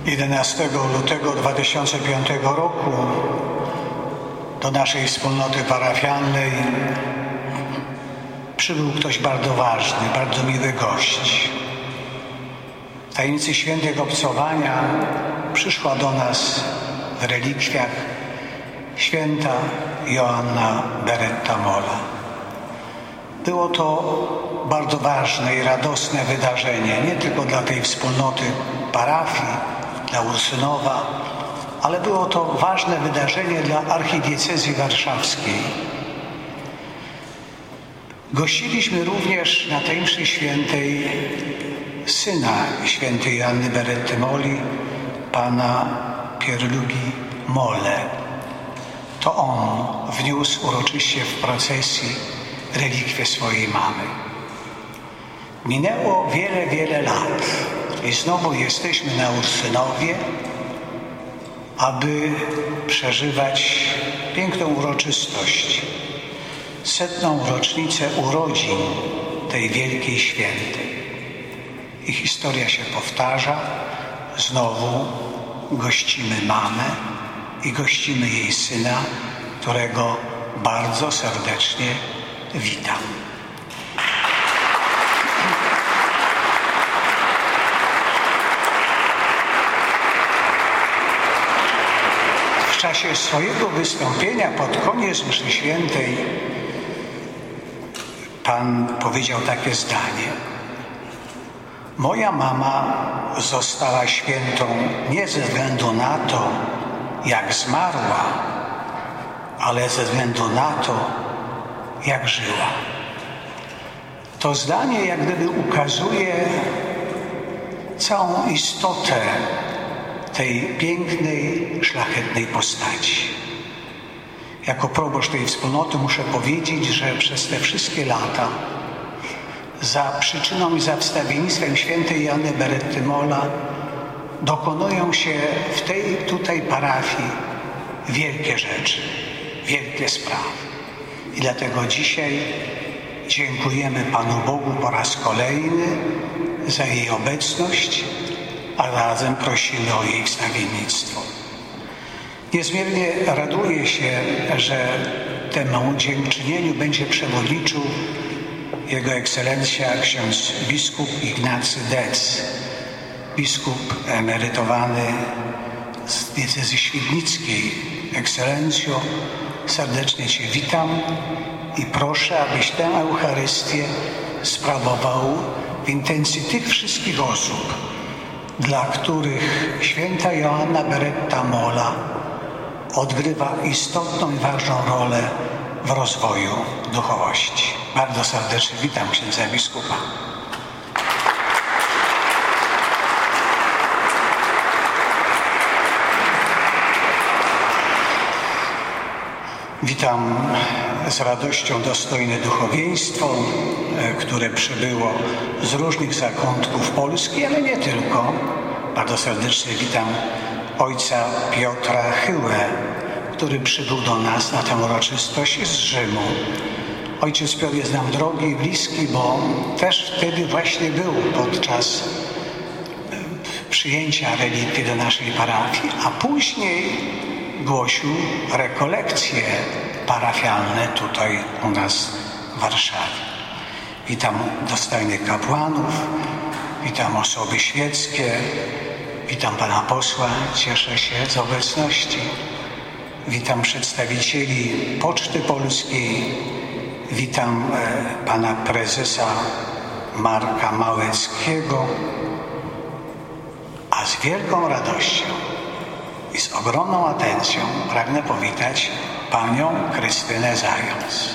11 lutego 2005 roku do naszej wspólnoty parafialnej przybył ktoś bardzo ważny, bardzo miły gość. W tajemnicy świętego obcowania przyszła do nas w relikwiach święta Joanna Beretta Molla. Było to bardzo ważne i radosne wydarzenie, nie tylko dla tej wspólnoty parafii, dla Ursynowa, ale było to ważne wydarzenie dla archidiecezji warszawskiej. Gościliśmy również na tej mszy świętej syna świętej Joanny Beretty Molli, pana Pierluigi Molle. To on wniósł uroczyście w procesji relikwie swojej mamy. Minęło wiele, wiele lat i znowu jesteśmy na Ursynowie, aby przeżywać piękną uroczystość, 100. rocznicę urodzin tej wielkiej świętej. I historia się powtarza. Znowu gościmy mamę i gościmy jej syna, którego bardzo serdecznie witam. W czasie swojego wystąpienia pod koniec mszy świętej Pan powiedział takie zdanie: moja mama została świętą nie ze względu na to, jak zmarła, ale ze względu na to, jak żyła. To zdanie jak gdyby ukazuje całą istotę tej pięknej, szlachetnej postaci. Jako proboszcz tej wspólnoty muszę powiedzieć, że przez te wszystkie lata za przyczyną i za wstawiennictwem świętej Joanny Beretty Molla dokonują się w tej tutaj parafii wielkie rzeczy, wielkie sprawy. I dlatego dzisiaj dziękujemy Panu Bogu po raz kolejny za jej obecność, a razem prosimy o jej wstawiennictwo. Niezmiernie raduję się, że temu dziękczynieniu będzie przewodniczył Jego Ekscelencja ksiądz biskup Ignacy Dec, biskup emerytowany z diecezji świdnickiej. Ekscelencjo, serdecznie Cię witam i proszę, abyś tę Eucharystię sprawował w intencji tych wszystkich osób, dla których święta Joanna Beretta Molla odgrywa istotną i ważną rolę w rozwoju duchowości. Bardzo serdecznie witam księdza biskupa. Witam z radością dostojne duchowieństwo, które przybyło z różnych zakątków Polski, ale nie tylko. Bardzo serdecznie witam ojca Piotra Chyłę, który przybył do nas na tę uroczystość z Rzymu. Ojciec Piotr jest nam drogi i bliski, bo też wtedy właśnie był podczas przyjęcia relikwii do naszej parafii, a później głosił rekolekcje parafialne tutaj u nas w Warszawie. Witam dostojnych kapłanów, witam osoby świeckie, witam pana posła, cieszę się z obecności. Witam przedstawicieli Poczty Polskiej, witam pana prezesa Marka Małeckiego, a z wielką radością i z ogromną atencją pragnę powitać panią Krystynę Zając.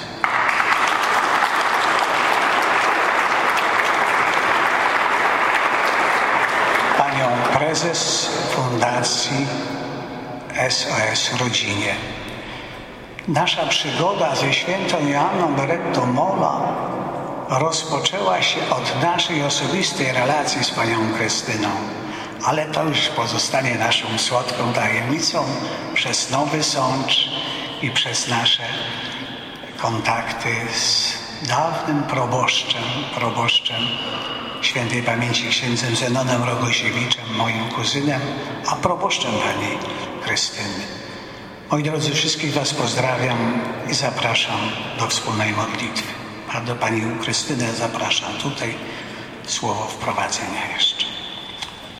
Panią prezes Fundacji SOS Rodzinie. Nasza przygoda ze świętą Joanną Berettą Molla rozpoczęła się od naszej osobistej relacji z panią Krystyną, ale to już pozostanie naszą słodką tajemnicą przez Nowy Sącz i przez nasze kontakty z dawnym proboszczem świętej pamięci księdzem Zenonem Rogoziewiczem, moim kuzynem, a proboszczem pani Krystyny. Moi drodzy, wszystkich was pozdrawiam i zapraszam do wspólnej modlitwy. A do pani Krystyny zapraszam tutaj słowo wprowadzenia jeszcze.